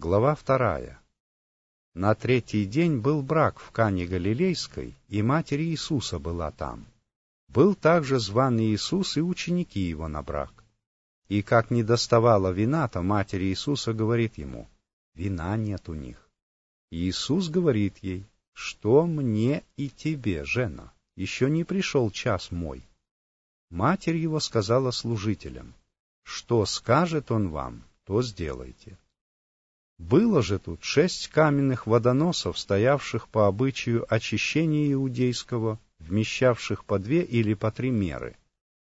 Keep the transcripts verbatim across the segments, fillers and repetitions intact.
Глава вторая. На третий день был брак в Кане Галилейской, и матерь Иисуса была там. Был также зван Иисус и ученики его на брак. И как не доставало вина, то матерь Иисуса говорит ему: «Вина нет у них». Иисус говорит ей: «Что мне и тебе, жена? Еще не пришел час мой». Матерь его сказала служителям: «Что скажет он вам, то сделайте». Было же тут шесть каменных водоносов, стоявших по обычаю очищения иудейского, вмещавших по две или по три меры.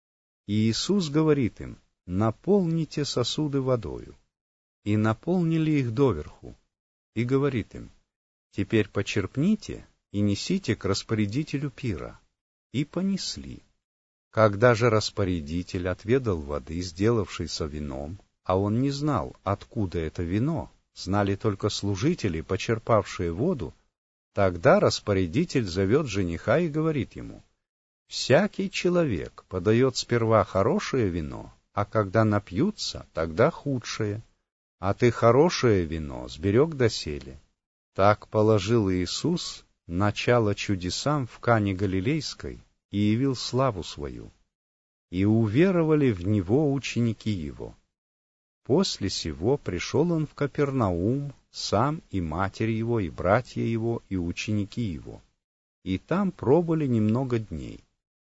И Иисус говорит им: «Наполните сосуды водою». И наполнили их доверху. И говорит им: «Теперь почерпните и несите к распорядителю пира». И понесли. Когда же распорядитель отведал воды, сделавшейся вином, а он не знал, откуда это вино, знали только служители, почерпавшие воду, тогда распорядитель зовет жениха и говорит ему: «Всякий человек подает сперва хорошее вино, а когда напьются, тогда худшее. А ты хорошее вино сберег доселе». Так положил Иисус начало чудесам в Кане Галилейской и явил славу свою. И уверовали в Него ученики Его. После сего пришел Он в Капернаум, сам и матерь Его, и братья Его, и ученики Его. И там пробыли немного дней.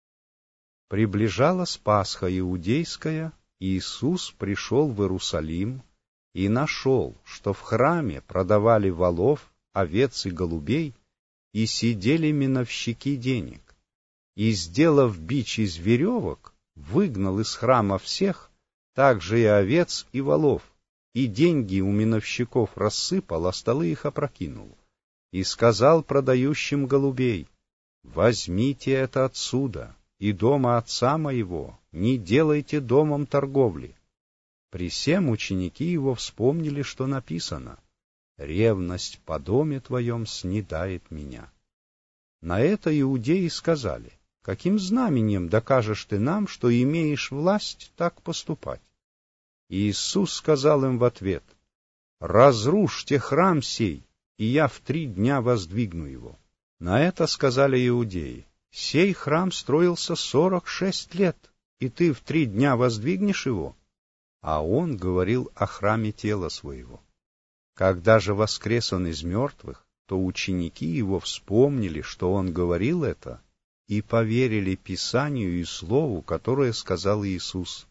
Приближалась Пасха иудейская, и Иисус пришел в Иерусалим и нашел, что в храме продавали волов, овец и голубей, и сидели миновщики денег. И, сделав бич из веревок, выгнал из храма всех, также и овец и волов, и деньги у миновщиков рассыпал, а столы их опрокинул. И сказал продающим голубей: «Возьмите это отсюда, и дома отца моего не делайте домом торговли». При сем ученики его вспомнили, что написано: «Ревность по доме твоем снедает меня». На это иудеи сказали: «Каким знамением докажешь ты нам, что имеешь власть так поступать?» И Иисус сказал им в ответ: «Разрушьте храм сей, и я в три дня воздвигну его». На это сказали иудеи: «Сей храм строился сорок шесть лет, и ты в три дня воздвигнешь его?» А он говорил о храме тела своего. Когда же воскрес он из мертвых, то ученики его вспомнили, что он говорил это, и поверили Писанию и Слову, которое сказал Иисус.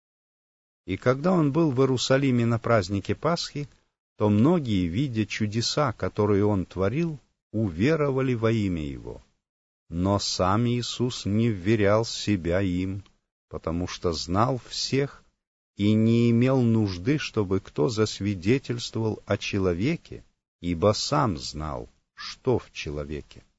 И когда он был в Иерусалиме на празднике Пасхи, то многие, видя чудеса, которые он творил, уверовали во имя его. Но сам Иисус не вверял себя им, потому что знал всех и не имел нужды, чтобы кто засвидетельствовал о человеке, ибо сам знал, что в человеке.